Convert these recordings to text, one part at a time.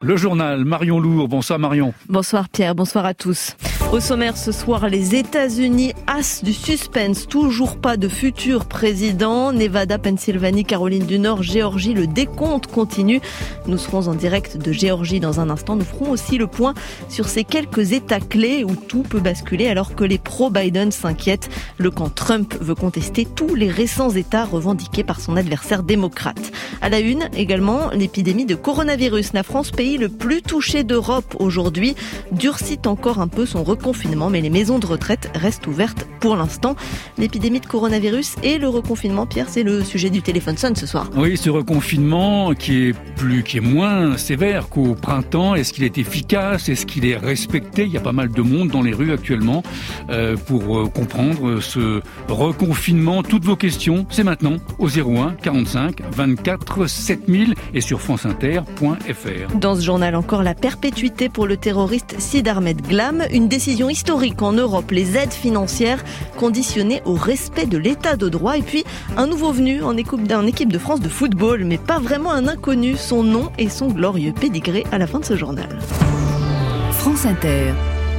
Le journal, Marion Lourd. Bonsoir Marion. Bonsoir Pierre, bonsoir à tous. Au sommaire ce soir, les États-Unis, as du suspense, toujours pas de futur président. Nevada, Pennsylvanie, Caroline du Nord, Géorgie, le décompte continue. Nous serons en direct de Géorgie dans un instant. Nous ferons aussi le point sur ces quelques États clés où tout peut basculer alors que les pro-Biden s'inquiètent. Le camp Trump veut contester tous les récents États revendiqués par son adversaire démocrate. À la une, également, l'épidémie de coronavirus. La France, pays le plus touché d'Europe aujourd'hui, durcit encore un peu son reconfinement, mais les maisons de retraite restent ouvertes pour l'instant. L'épidémie de coronavirus et le reconfinement, Pierre, c'est le sujet du téléphone sonne ce soir. Oui, ce reconfinement qui est moins sévère qu'au printemps, est-ce qu'il est efficace? Est-ce qu'il est respecté? Il y a pas mal de monde dans les rues actuellement pour comprendre ce reconfinement. Toutes vos questions, c'est maintenant au 01 45 24 7000 et sur franceinter.fr. Dans ce journal encore, la perpétuité pour le terroriste Sid Ahmed Glam, une décision historique en Europe, les aides financières conditionnées au respect de l'état de droit et puis un nouveau venu en équipe de France de football, mais pas vraiment un inconnu, son nom et son glorieux pédigré à la fin de ce journal. France Inter.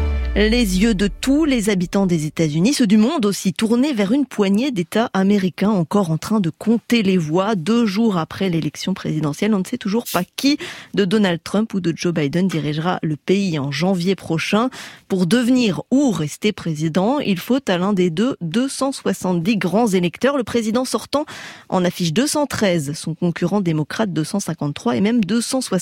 Les yeux de tous les habitants des États-Unis, ceux du monde aussi, tournés vers une poignée d'États américains encore en train de compter les voix. 2 jours après l'élection présidentielle, on ne sait toujours pas qui de Donald Trump ou de Joe Biden dirigera le pays en janvier prochain. Pour devenir ou rester président, il faut à l'un des deux 270 grands électeurs. Le président sortant en affiche 213, son concurrent démocrate 253 et même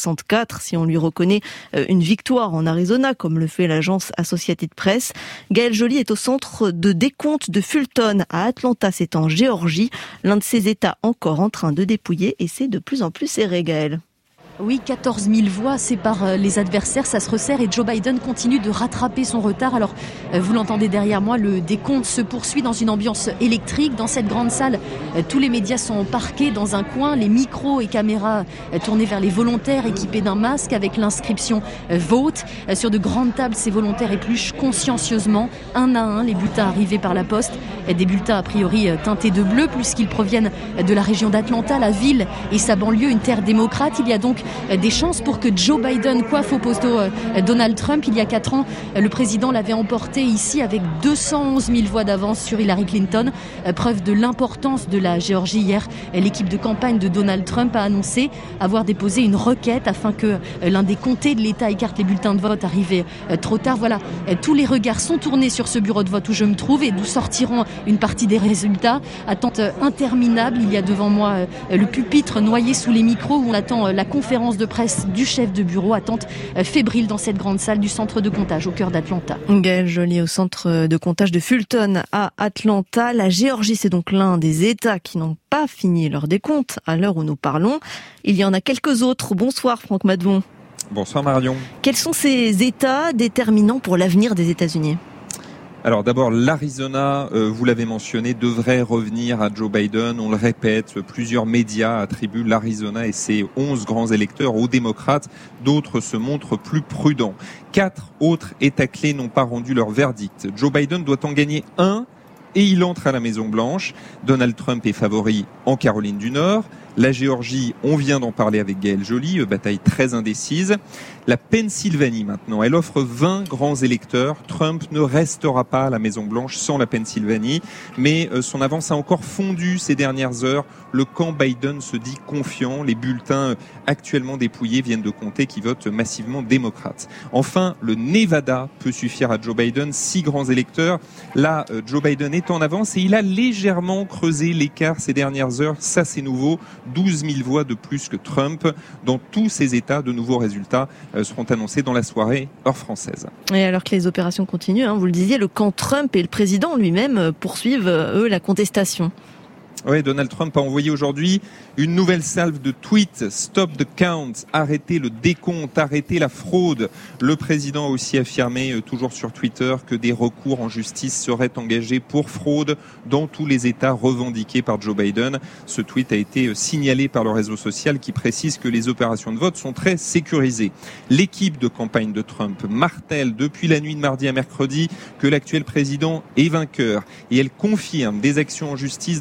264 si on lui reconnaît une victoire en Arizona, comme le fait l'agence Associated Press. Gaël Joly est au centre de décompte de Fulton à Atlanta, c'est en Géorgie. L'un de ces États encore en train de dépouiller et c'est de plus en plus serré, Gaël. Oui, 14 000 voix séparent les adversaires, ça se resserre et Joe Biden continue de rattraper son retard. Alors, vous l'entendez derrière moi, le décompte se poursuit dans une ambiance électrique. Dans cette grande salle, tous les médias sont parqués dans un coin, les micros et caméras tournés vers les volontaires équipés d'un masque avec l'inscription « Vote ». Sur de grandes tables, ces volontaires épluchent consciencieusement, un à un, les bulletins arrivés par la poste. Des bulletins a priori teintés de bleu puisqu'ils proviennent de la région d'Atlanta, la ville et sa banlieue, une terre démocrate. Il y a donc des chances pour que Joe Biden coiffe au posto Donald Trump. Il y a 4 ans, le président l'avait emporté ici avec 211 000 voix d'avance sur Hillary Clinton. Preuve de l'importance de la Géorgie. Hier, l'équipe de campagne de Donald Trump a annoncé avoir déposé une requête afin que l'un des comtés de l'État écarte les bulletins de vote arrivés trop tard. Voilà, tous les regards sont tournés sur ce bureau de vote où je me trouve et d'où sortiront une partie des résultats. Attente interminable. Il y a devant moi le pupitre noyé sous les micros où on attend la conférence de presse du chef de bureau, attente fébrile dans cette grande salle du centre de comptage au cœur d'Atlanta. Gaël Joly au centre de comptage de Fulton à Atlanta. La Géorgie, c'est donc l'un des États qui n'ont pas fini leur décompte à l'heure où nous parlons. Il y en a quelques autres. Bonsoir Franck Madvon. Bonsoir Marion. Quels sont ces États déterminants pour l'avenir des États-Unis ? Alors d'abord, l'Arizona, vous l'avez mentionné, devrait revenir à Joe Biden. On le répète, plusieurs médias attribuent l'Arizona et ses 11 grands électeurs aux démocrates. D'autres se montrent plus prudents. 4 autres États clés n'ont pas rendu leur verdict. Joe Biden doit en gagner un et il entre à la Maison-Blanche. Donald Trump est favori en Caroline du Nord. La Géorgie, on vient d'en parler avec Gaël Joly, bataille très indécise. La Pennsylvanie maintenant, elle offre 20 grands électeurs. Trump ne restera pas à la Maison-Blanche sans la Pennsylvanie, mais son avance a encore fondu ces dernières heures. Le camp Biden se dit confiant. Les bulletins actuellement dépouillés viennent de compter qui votent massivement démocrates. Enfin, le Nevada peut suffire à Joe Biden, 6 grands électeurs. Là, Joe Biden est en avance et il a légèrement creusé l'écart ces dernières heures. Ça, c'est nouveau. 12 000 voix de plus que Trump. Dans tous ces États, de nouveaux résultats seront annoncés dans la soirée, heure française. Et alors que les opérations continuent, vous le disiez, le camp Trump et le président lui-même poursuivent, eux, la contestation. Oui, Donald Trump a envoyé aujourd'hui une nouvelle salve de tweets. Stop the count, arrêtez le décompte, arrêtez la fraude. Le président a aussi affirmé, toujours sur Twitter, que des recours en justice seraient engagés pour fraude dans tous les États revendiqués par Joe Biden. Ce tweet a été signalé par le réseau social qui précise que les opérations de vote sont très sécurisées. L'équipe de campagne de Trump martèle depuis la nuit de mardi à mercredi que l'actuel président est vainqueur. Et elle confirme des actions en justice dans presque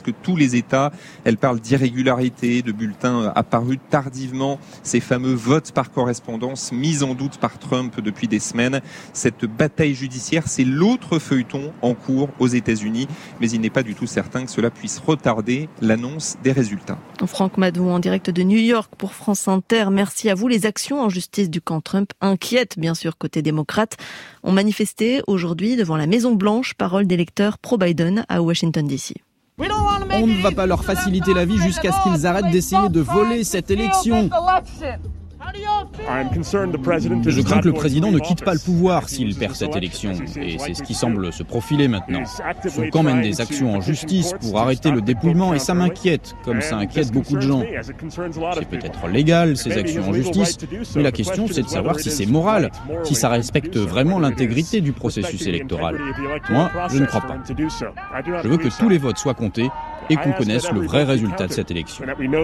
presque tous les États. Elle parle d'irrégularités, de bulletins apparus tardivement, ces fameux votes par correspondance mis en doute par Trump depuis des semaines. Cette bataille judiciaire, c'est l'autre feuilleton en cours aux États-Unis, mais il n'est pas du tout certain que cela puisse retarder l'annonce des résultats. Franck Madou en direct de New York pour France Inter. Merci à vous. Les actions en justice du camp Trump inquiètent bien sûr côté démocrate. On manifesté aujourd'hui devant la Maison Blanche, parole d'électeurs pro-Biden à Washington DC. On ne va pas leur faciliter la vie jusqu'à ce qu'ils arrêtent d'essayer de voler cette élection. Je crains que le président ne quitte pas le pouvoir s'il perd cette élection, et c'est ce qui semble se profiler maintenant. Son camp mène des actions en justice pour arrêter le dépouillement, et ça m'inquiète, comme ça inquiète beaucoup de gens. C'est peut-être légal, ces actions en justice, mais la question c'est de savoir si c'est moral, si ça respecte vraiment l'intégrité du processus électoral. Moi, je ne crois pas. Je veux que tous les votes soient comptés et qu'on connaisse le vrai résultat de cette élection.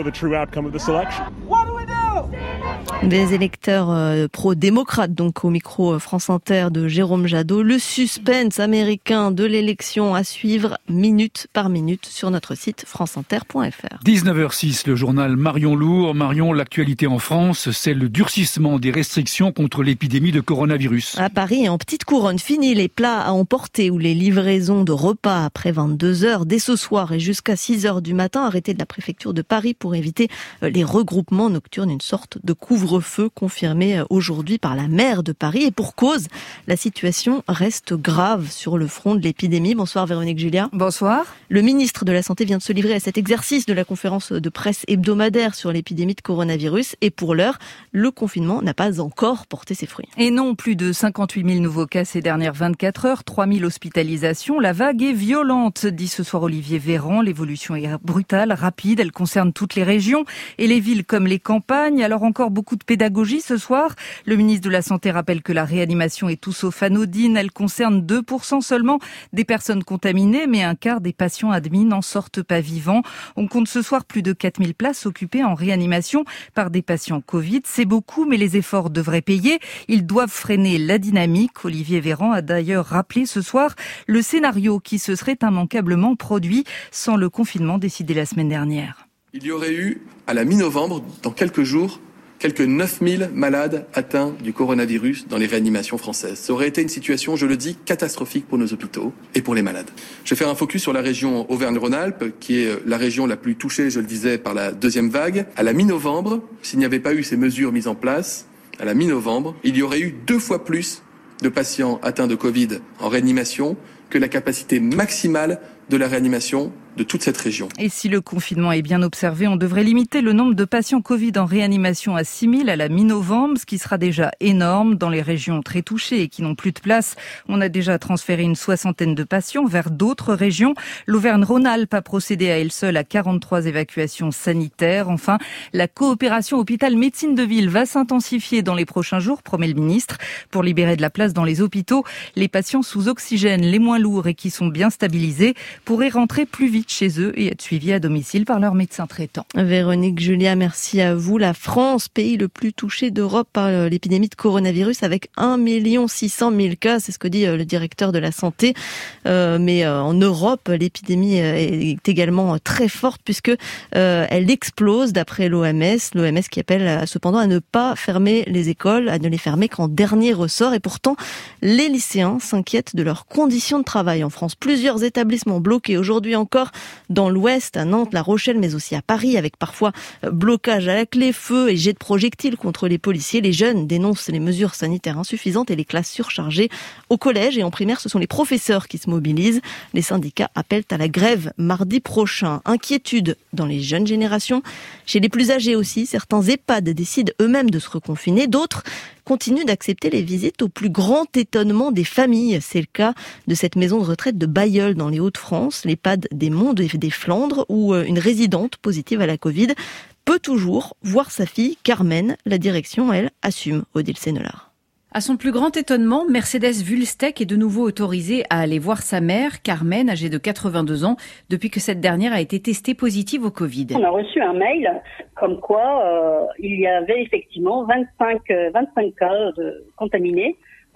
Des électeurs pro-démocrates, donc au micro France Inter de Jérôme Jadot. Le suspense américain de l'élection à suivre minute par minute sur notre site franceinter.fr. 19h06, le journal Marion Lourd. Marion, l'actualité en France, c'est le durcissement des restrictions contre l'épidémie de coronavirus. À Paris et en petite couronne, fini les plats à emporter ou les livraisons de repas après 22h. Dès ce soir et jusqu'à 6h du matin, arrêté de la préfecture de Paris pour éviter les regroupements nocturnes, une sorte de couvre-feu confirmé aujourd'hui par la maire de Paris. Et pour cause, la situation reste grave sur le front de l'épidémie. Bonsoir Véronique Julia. Bonsoir. Le ministre de la Santé vient de se livrer à cet exercice de la conférence de presse hebdomadaire sur l'épidémie de coronavirus. Et pour l'heure, le confinement n'a pas encore porté ses fruits. Et non, plus de 58 000 nouveaux cas ces dernières 24 heures, 3 000 hospitalisations. La vague est violente, dit ce soir Olivier Véran. L'évolution est brutale, rapide. Elle concerne toutes les régions et les villes comme les campagnes. Alors encore beaucoup de pédagogie ce soir. Le ministre de la Santé rappelle que la réanimation est tout sauf anodine. Elle concerne 2% seulement des personnes contaminées, mais un quart des patients admis n'en sortent pas vivants. On compte ce soir plus de 4000 places occupées en réanimation par des patients Covid. C'est beaucoup, mais les efforts devraient payer. Ils doivent freiner la dynamique. Olivier Véran a d'ailleurs rappelé ce soir le scénario qui se serait immanquablement produit sans le confinement décidé la semaine dernière. Il y aurait eu, à la mi-novembre, dans quelques jours, quelques 9000 malades atteints du coronavirus dans les réanimations françaises. Ça aurait été une situation, je le dis, catastrophique pour nos hôpitaux et pour les malades. Je vais faire un focus sur la région Auvergne-Rhône-Alpes, qui est la région la plus touchée, je le disais, par la deuxième vague. À la mi-novembre, s'il n'y avait pas eu ces mesures mises en place, à la mi-novembre, il y aurait eu 2 fois plus de patients atteints de Covid en réanimation que la capacité maximale de la réanimation de toute cette région. Et si le confinement est bien observé, on devrait limiter le nombre de patients Covid en réanimation à 6 000 à la mi-novembre, ce qui sera déjà énorme dans les régions très touchées et qui n'ont plus de place. On a déjà transféré une 60aine de patients vers d'autres régions. L'Auvergne-Rhône-Alpes a procédé à elle seule à 43 évacuations sanitaires. Enfin, la coopération hôpital-médecine de ville va s'intensifier dans les prochains jours, promet le ministre, pour libérer de la place dans les hôpitaux. Les patients sous oxygène, les moins lourds et qui sont bien stabilisés, pourraient rentrer plus vite chez eux et être suivis à domicile par leur médecin traitant. Véronique Julia, merci à vous. La France, pays le plus touché d'Europe par l'épidémie de coronavirus avec 1 600 000 cas, c'est ce que dit le directeur de la santé. Mais en Europe, l'épidémie est également très forte puisque elle explose d'après l'OMS. L'OMS qui appelle cependant à ne pas fermer les écoles, à ne les fermer qu'en dernier ressort. Et pourtant, les lycéens s'inquiètent de leurs conditions de travail en France. Plusieurs établissements bloqués aujourd'hui encore dans l'Ouest, à Nantes, La Rochelle, mais aussi à Paris, avec parfois blocage à la clé, feu et jet de projectiles contre les policiers. Les jeunes dénoncent les mesures sanitaires insuffisantes et les classes surchargées. Au collège et en primaire, ce sont les professeurs qui se mobilisent. Les syndicats appellent à la grève mardi prochain. Inquiétude dans les jeunes générations. Chez les plus âgés aussi, certains EHPAD décident eux-mêmes de se reconfiner. D'autres continuent d'accepter les visites au plus grand étonnement des familles. C'est le cas de cette maison de retraite de Bailleul dans les Hauts-de-France, l'EHPAD des Monts et des Flandres, où une résidente positive à la Covid peut toujours voir sa fille Carmen. La direction, elle, assume. Odile Sénelard. À son plus grand étonnement, Mercedes Wulstek est de nouveau autorisée à aller voir sa mère, Carmen, âgée de 82 ans, depuis que cette dernière a été testée positive au Covid. On a reçu un mail comme quoi il y avait effectivement 25 cas de contaminés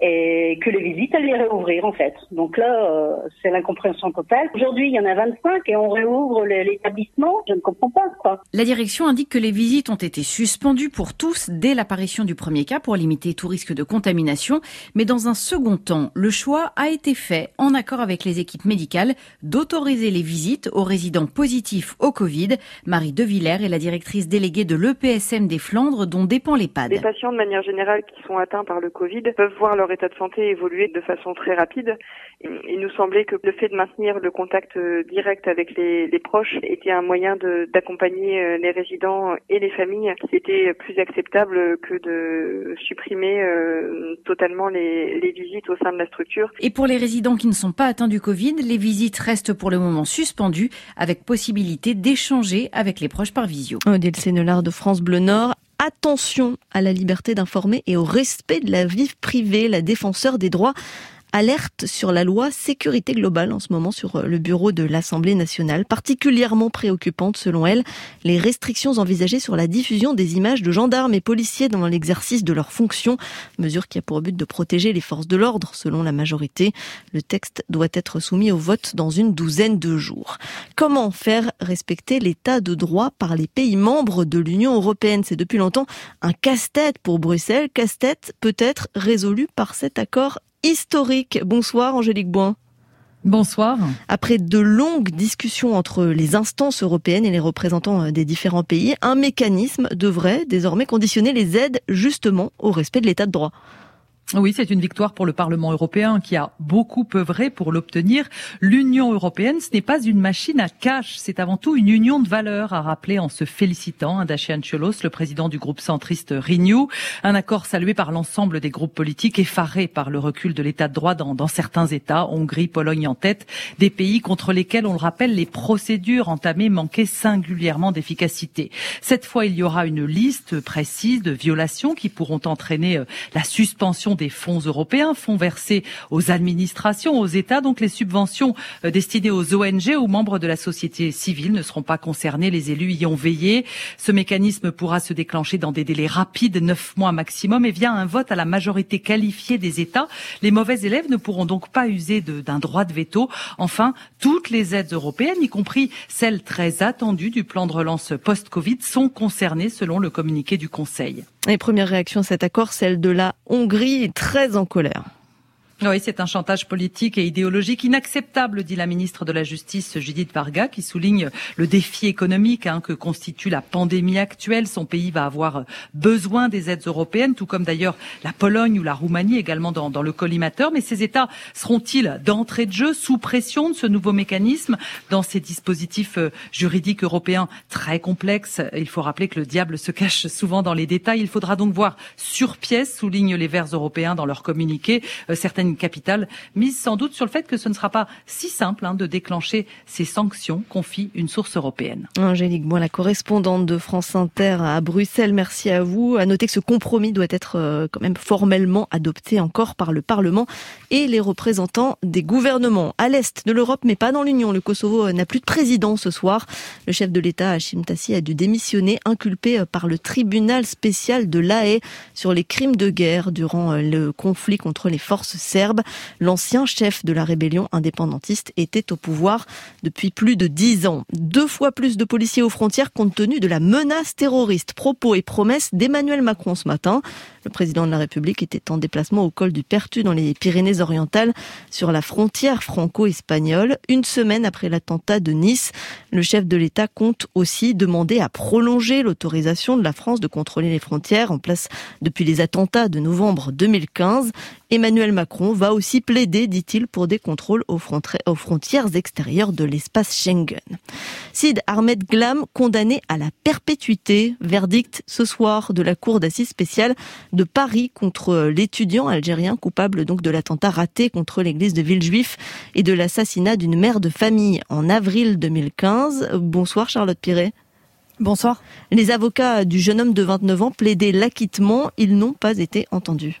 et que les visites, elles les réouvrir en fait. Donc là, c'est l'incompréhension totale. Aujourd'hui, il y en a 25 et on réouvre l'établissement. Je ne comprends pas, quoi. La direction indique que les visites ont été suspendues pour tous dès l'apparition du premier cas pour limiter tout risque de contamination. Mais dans un second temps, le choix a été fait, en accord avec les équipes médicales, d'autoriser les visites aux résidents positifs au Covid. Marie Devillers est la directrice déléguée de l'EPSM des Flandres, dont dépend l'EHPAD. Les patients, de manière générale, qui sont atteints par le Covid, peuvent voir leur état de santé évoluer de façon très rapide. Il nous semblait que le fait de maintenir le contact direct avec les proches était un moyen d'accompagner les résidents et les familles. C'était plus acceptable que de supprimer totalement les visites au sein de la structure. Et pour les résidents qui ne sont pas atteints du Covid, les visites restent pour le moment suspendues, avec possibilité d'échanger avec les proches par visio. Odile Sénelard de France Bleu Nord. Attention à la liberté d'informer et au respect de la vie privée. La défenseure des droits alerte sur la loi sécurité globale en ce moment sur le bureau de l'Assemblée nationale. Particulièrement préoccupante selon elle, les restrictions envisagées sur la diffusion des images de gendarmes et policiers dans l'exercice de leurs fonctions. Mesure qui a pour but de protéger les forces de l'ordre selon la majorité. Le texte doit être soumis au vote dans une douzaine de jours. Comment faire respecter l'état de droit par les pays membres de l'Union européenne ? C'est depuis longtemps un casse-tête pour Bruxelles. Casse-tête peut-être résolu par cet accord historique. Bonsoir Angélique Boin. Bonsoir. Après de longues discussions entre les instances européennes et les représentants des différents pays, un mécanisme devrait désormais conditionner les aides justement au respect de l'état de droit. Oui, c'est une victoire pour le Parlement européen qui a beaucoup œuvré pour l'obtenir. L'Union européenne, ce n'est pas une machine à cash, c'est avant tout une union de valeurs, a rappelé en se félicitant Dacian Cioloș, le président du groupe centriste Renew. Un accord salué par l'ensemble des groupes politiques, effarés par le recul de l'état de droit dans certains États, Hongrie, Pologne en tête, des pays contre lesquels, on le rappelle, les procédures entamées manquaient singulièrement d'efficacité. Cette fois, il y aura une liste précise de violations qui pourront entraîner la suspension des fonds européens, fonds versés aux administrations, aux États. Donc les subventions destinées aux ONG, aux membres de la société civile ne seront pas concernés. Les élus y ont veillé. Ce mécanisme pourra se déclencher dans des délais rapides, 9 mois maximum, et via un vote à la majorité qualifiée des États. Les mauvais élèves ne pourront donc pas user d'un droit de veto. Enfin, toutes les aides européennes, y compris celles très attendues du plan de relance post-Covid, sont concernées selon le communiqué du Conseil. Les premières réactions à cet accord, celle de la Hongrie, est très en colère. Oui, c'est un chantage politique et idéologique inacceptable, dit la ministre de la Justice Judith Varga, qui souligne le défi économique que constitue la pandémie actuelle. Son pays va avoir besoin des aides européennes, tout comme d'ailleurs la Pologne ou la Roumanie également dans le collimateur. Mais ces États seront-ils d'entrée de jeu sous pression de ce nouveau mécanisme dans ces dispositifs juridiques européens très complexes? Il faut rappeler que le diable se cache souvent dans les détails. Il faudra donc voir sur pièce, soulignent les Verts européens dans leur communiqué. Certaines capitale mise sans doute sur le fait que ce ne sera pas si simple de déclencher ces sanctions, confie une source européenne. Angélique Boin, la correspondante de France Inter à Bruxelles, merci à vous. À noter que ce compromis doit être quand même formellement adopté encore par le Parlement et les représentants des gouvernements. À l'est de l'Europe, mais pas dans l'Union, le Kosovo n'a plus de président ce soir. Le chef de l'État, Hashim Thaçi, a dû démissionner, inculpé par le tribunal spécial de La Haye sur les crimes de guerre durant le conflit contre les forces serbes. L'ancien chef de la rébellion indépendantiste était au pouvoir depuis plus de 10 ans. 2 fois plus de policiers aux frontières compte tenu de la menace terroriste. Propos et promesses d'Emmanuel Macron ce matin. Le président de la République était en déplacement au col du Perthus dans les Pyrénées-Orientales sur la frontière franco-espagnole. Une semaine après l'attentat de Nice, le chef de l'État compte aussi demander à prolonger l'autorisation de la France de contrôler les frontières en place depuis les attentats de novembre 2015. Emmanuel Macron va aussi plaider, dit-il, pour des contrôles aux frontières extérieures de l'espace Schengen. Sid Ahmed Glam, condamné à la perpétuité. Verdict ce soir de la cour d'assises spéciale de Paris contre l'étudiant algérien coupable donc de l'attentat raté contre l'église de Villejuif et de l'assassinat d'une mère de famille en avril 2015. Bonsoir Charlotte Piret. Bonsoir. Les avocats du jeune homme de 29 ans plaidaient l'acquittement. Ils n'ont pas été entendus.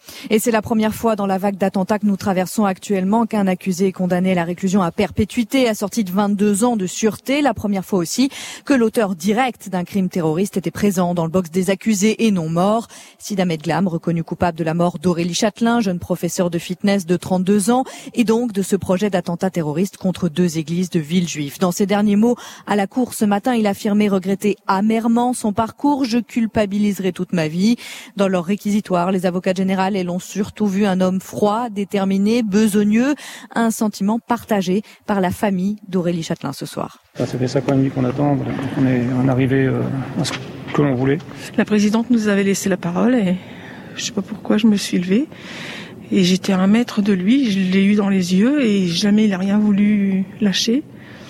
Et c'est la première fois dans la vague d'attentats que nous traversons actuellement qu'un accusé est condamné à la réclusion à perpétuité, assorti de 22 ans de sûreté. La première fois aussi que l'auteur direct d'un crime terroriste était présent dans le box des accusés et non mort. Sid Ahmed Glam, reconnu coupable de la mort d'Aurélie Châtelain, jeune professeur de fitness de 32 ans, et donc de ce projet d'attentat terroriste contre 2 églises de Villejuif. Dans ses derniers mots à la cour ce matin, il a affirmé regretter amèrement son parcours. Je culpabiliserai toute ma vie. Dans leur réquisitoire, les avocats généraux l'ont surtout vu un homme froid, déterminé, besogneux, un sentiment partagé par la famille d'Aurélie Châtelain ce soir. Ça fait 5 ans et demi qu'on attend, voilà. On est arrivé à ce que l'on voulait. La présidente nous avait laissé la parole et je sais pas pourquoi je me suis levée et j'étais à 1 mètre de lui, je l'ai eu dans les yeux et jamais il a rien voulu lâcher.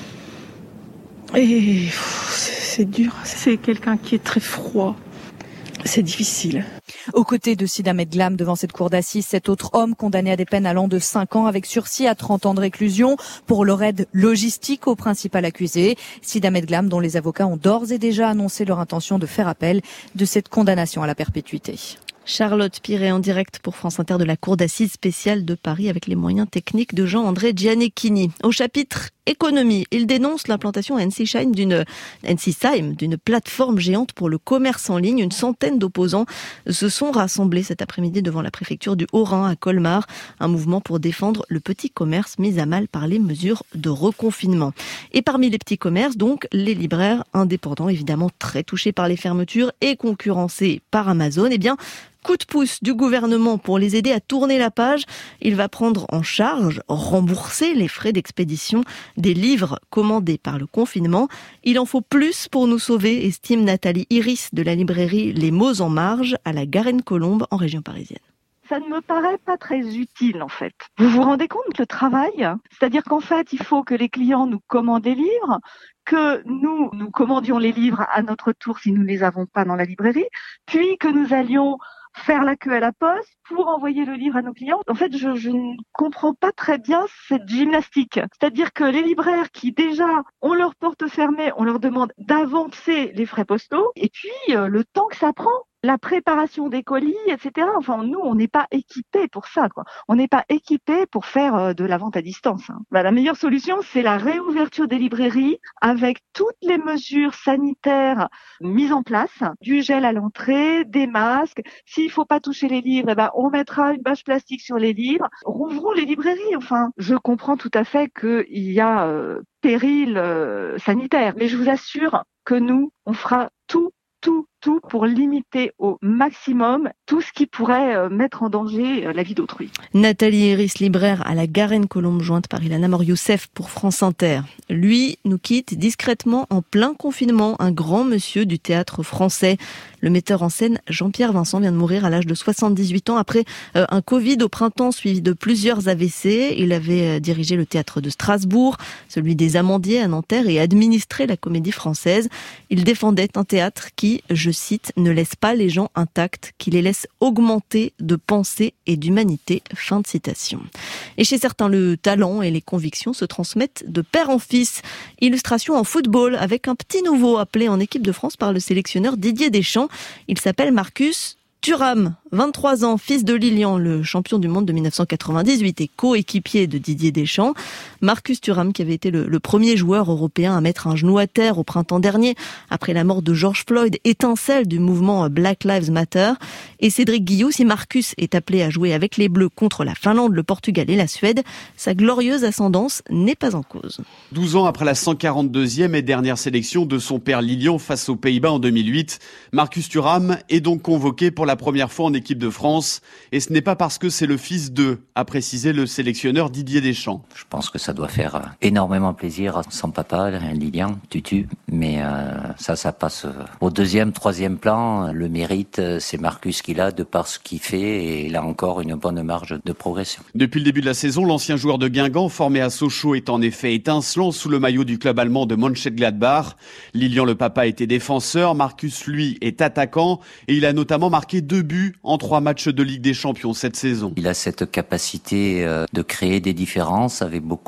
Et c'est dur, c'est quelqu'un qui est très froid. C'est difficile. Aux côtés de Sid Ahmed Glam, devant cette cour d'assises, cet autre homme condamné à des peines allant de 5 ans avec sursis à 30 ans de réclusion pour leur aide logistique au principal accusé. Sid Ahmed Glam, dont les avocats ont d'ores et déjà annoncé leur intention de faire appel de cette condamnation à la perpétuité. Charlotte Piret en direct pour France Inter de la Cour d'assises spéciale de Paris avec les moyens techniques de Jean-André Gianecchini. Au chapitre économie, il dénonce l'implantation à NC-Syme d'une plateforme géante pour le commerce en ligne. Une centaine d'opposants se sont rassemblés cet après-midi devant la préfecture du Haut-Rhin à Colmar. Un mouvement pour défendre le petit commerce mis à mal par les mesures de reconfinement. Et parmi les petits commerces, donc, les libraires indépendants, évidemment très touchés par les fermetures et concurrencés par Amazon. Eh bien, coup de pouce du gouvernement pour les aider à tourner la page. Il va prendre en charge, rembourser les frais d'expédition des livres commandés par le confinement. Il en faut plus pour nous sauver, estime Nathalie Iris de la librairie Les Mots en Marge à la Garenne-Colombe en région parisienne. Ça ne me paraît pas très utile en fait. Vous vous rendez compte le travail ? C'est-à-dire qu'en fait, il faut que les clients nous commandent des livres, que nous commandions les livres à notre tour si nous ne les avons pas dans la librairie, puis que nous allions faire la queue à la poste pour envoyer le livre à nos clients. En fait, je ne comprends pas très bien cette gymnastique. C'est-à-dire que les libraires qui déjà ont leur porte fermée, on leur demande d'avancer les frais postaux et puis le temps que ça prend. La préparation des colis, etc. Enfin, nous, on n'est pas équipés pour ça, quoi. On n'est pas équipés pour faire de la vente à distance. La meilleure solution, c'est la réouverture des librairies avec toutes les mesures sanitaires mises en place, du gel à l'entrée, des masques. S'il faut pas toucher les livres, on mettra une bâche plastique sur les livres. Rouvrons les librairies. Enfin, je comprends tout à fait qu'il y a péril sanitaire, mais je vous assure que nous, on fera tout pour limiter au maximum tout ce qui pourrait mettre en danger la vie d'autrui. Nathalie Iris, libraire à la Garenne-Colombe, jointe par Ilana Mor-Youssef pour France Inter. Lui nous quitte discrètement en plein confinement, un grand monsieur du théâtre français. Le metteur en scène Jean-Pierre Vincent vient de mourir à l'âge de 78 ans après un Covid au printemps suivi de plusieurs AVC. Il avait dirigé le théâtre de Strasbourg, celui des Amandiers à Nanterre et administré la Comédie Française. Il défendait un théâtre qui, je cite, ne laisse pas les gens intacts, qui les laisse augmenter de pensée et d'humanité. Fin de citation. Et chez certains, le talent et les convictions se transmettent de père en fils. Illustration en football avec un petit nouveau appelé en équipe de France par le sélectionneur Didier Deschamps. Il s'appelle Marcus Thuram, 23 ans, fils de Lilian, le champion du monde de 1998 et coéquipier de Didier Deschamps. Marcus Thuram qui avait été le premier joueur européen à mettre un genou à terre au printemps dernier après la mort de George Floyd, étincelle du mouvement Black Lives Matter. Et Cédric Guillou, si Marcus est appelé à jouer avec les Bleus contre la Finlande, le Portugal et la Suède, sa glorieuse ascendance n'est pas en cause. 12 ans après la 142e et dernière sélection de son père Lilian face aux Pays-Bas en 2008, Marcus Thuram est donc convoqué pour la première fois en équipe de France. Et ce n'est pas parce que c'est le fils d'eux, a précisé le sélectionneur Didier Deschamps. Je pense que ça doit faire énormément plaisir à son papa, Lilian, Tutu. Mais ça passe au deuxième, troisième plan. Le mérite, c'est Marcus qui l'a de par ce qu'il fait. Et il a encore une bonne marge de progression. Depuis le début de la saison, l'ancien joueur de Guingamp, formé à Sochaux, est en effet étincelant sous le maillot du club allemand de Mönchengladbach. Lilian, le papa, était défenseur. Marcus, lui, est attaquant. Et il a notamment marqué 2 buts en 3 matchs de Ligue des Champions cette saison. Il a cette capacité de créer des différences avec beaucoup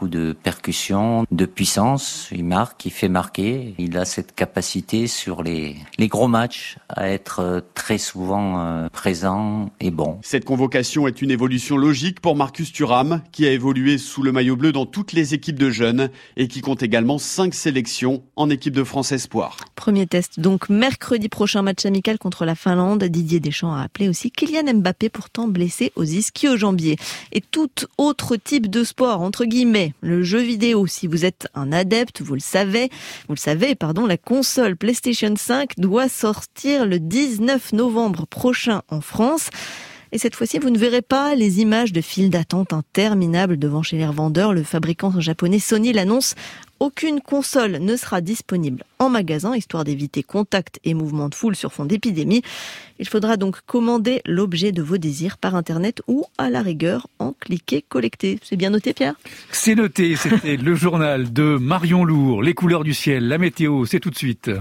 de percussion, de puissance. Il marque, il fait marquer. Il a cette capacité sur les gros matchs à être très souvent présent et bon. Cette convocation est une évolution logique pour Marcus Thuram, qui a évolué sous le maillot bleu dans toutes les équipes de jeunes et qui compte également 5 sélections en équipe de France Espoir. Premier test donc mercredi prochain, match amical contre la Finlande. Didier Deschamps a appelé aussi Kylian Mbappé, pourtant blessé aux ischio-jambiers. Et tout autre type de sport, entre guillemets, le jeu vidéo. Si vous êtes un adepte, vous le savez, la console PlayStation 5 doit sortir le 19 novembre prochain en France. Et cette fois-ci, vous ne verrez pas les images de files d'attente interminables devant chez les revendeurs. Le fabricant japonais Sony l'annonce. Aucune console ne sera disponible en magasin, histoire d'éviter contact et mouvements de foule sur fond d'épidémie. Il faudra donc commander l'objet de vos désirs par Internet ou, à la rigueur, en cliquer, collecter. C'est bien noté, Pierre ? C'est noté, c'était le journal de Marion Lourd. Les couleurs du ciel, la météo, c'est tout de suite.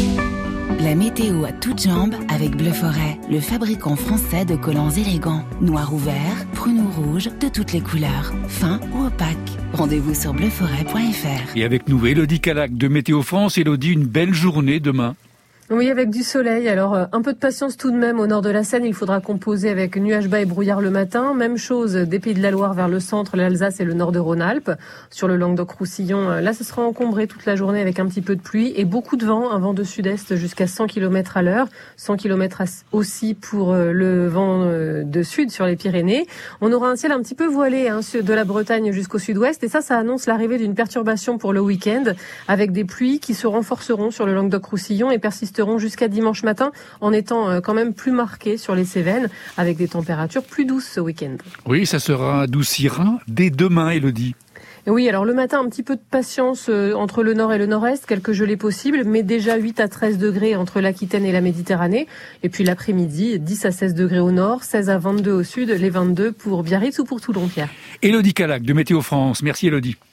La météo à toutes jambes avec Bleu Forêt, le fabricant français de collants élégants. Noir ou vert, prune ou rouge, de toutes les couleurs, fin ou opaque. Rendez-vous sur bleuforêt.fr. Et avec nous, Élodie Calac de Météo France. Élodie, une belle journée demain. Oui, avec du soleil. Alors, un peu de patience tout de même au nord de la Seine. Il faudra composer avec nuages bas et brouillard le matin. Même chose des Pays de la Loire vers le centre, l'Alsace et le nord de Rhône-Alpes. Sur le Languedoc-Roussillon, là, ce sera encombré toute la journée avec un petit peu de pluie et beaucoup de vent. Un vent de sud-est jusqu'à 100 km à l'heure. 100 km aussi pour le vent de sud sur les Pyrénées. On aura un ciel un petit peu voilé de la Bretagne jusqu'au sud-ouest. Et ça annonce l'arrivée d'une perturbation pour le week-end avec des pluies qui se renforceront sur le Languedoc-Roussillon et persisteront jusqu'à dimanche matin en étant quand même plus marquées sur les Cévennes avec des températures plus douces ce week-end. Oui, ça adoucira dès demain, Élodie. Oui, alors le matin, un petit peu de patience entre le nord et le nord-est, quelques gelées possibles, mais déjà 8 à 13 degrés entre l'Aquitaine et la Méditerranée. Et puis l'après-midi, 10 à 16 degrés au nord, 16 à 22 au sud, les 22 pour Biarritz ou pour Toulon, Pierre. Élodie Calac de Météo France. Merci Élodie.